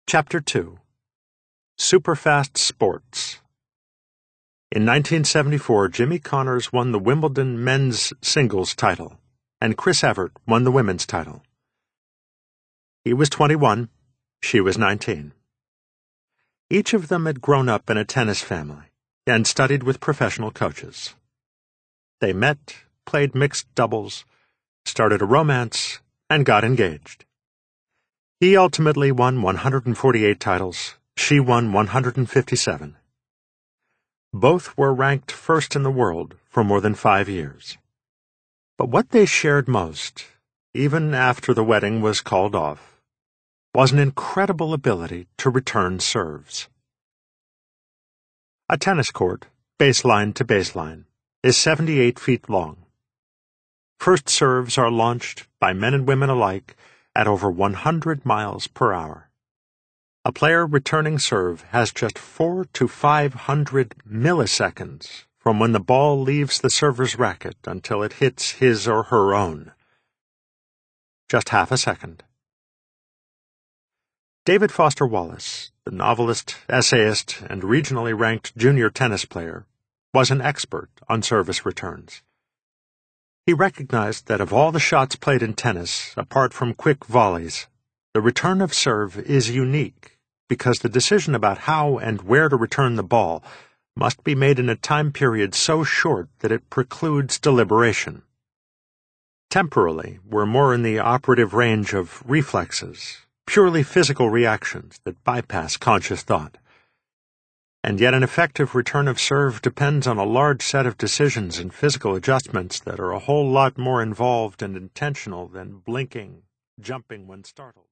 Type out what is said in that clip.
Chapter 2 Superfast Sports. In 1974, Jimmy Connors won the Wimbledon men's singles title, and Chris Evert won the women's title. He was 21, she was 19. Each of them had grown up in a tennis family and studied with professional coaches. They met, played mixed doubles, started a romance, and got engaged. He ultimately won 148 titles. She won 157. Both were ranked first in the world for more than 5 years. But what they shared most, even after the wedding was called off, was an incredible ability to return serves. A tennis court, baseline to baseline, is 78 feet long. First serves are launched by men and women alike at over 100 miles per hour. A player returning serve has just 400 to 500 milliseconds from when the ball leaves the server's racket until it hits his or her own. Just half a second. David Foster Wallace, the novelist, essayist, and regionally ranked junior tennis player, was an expert on service returns. He recognized that of all the shots played in tennis, apart from quick volleys, the return of serve is unique because the decision about how and where to return the ball must be made in a time period so short that it precludes deliberation. Temporally, we're more in the operative range of reflexes, purely physical reactions that bypass conscious thought. And yet an effective return of serve depends on a large set of decisions and physical adjustments that are a whole lot more involved and intentional than blinking, jumping when startled.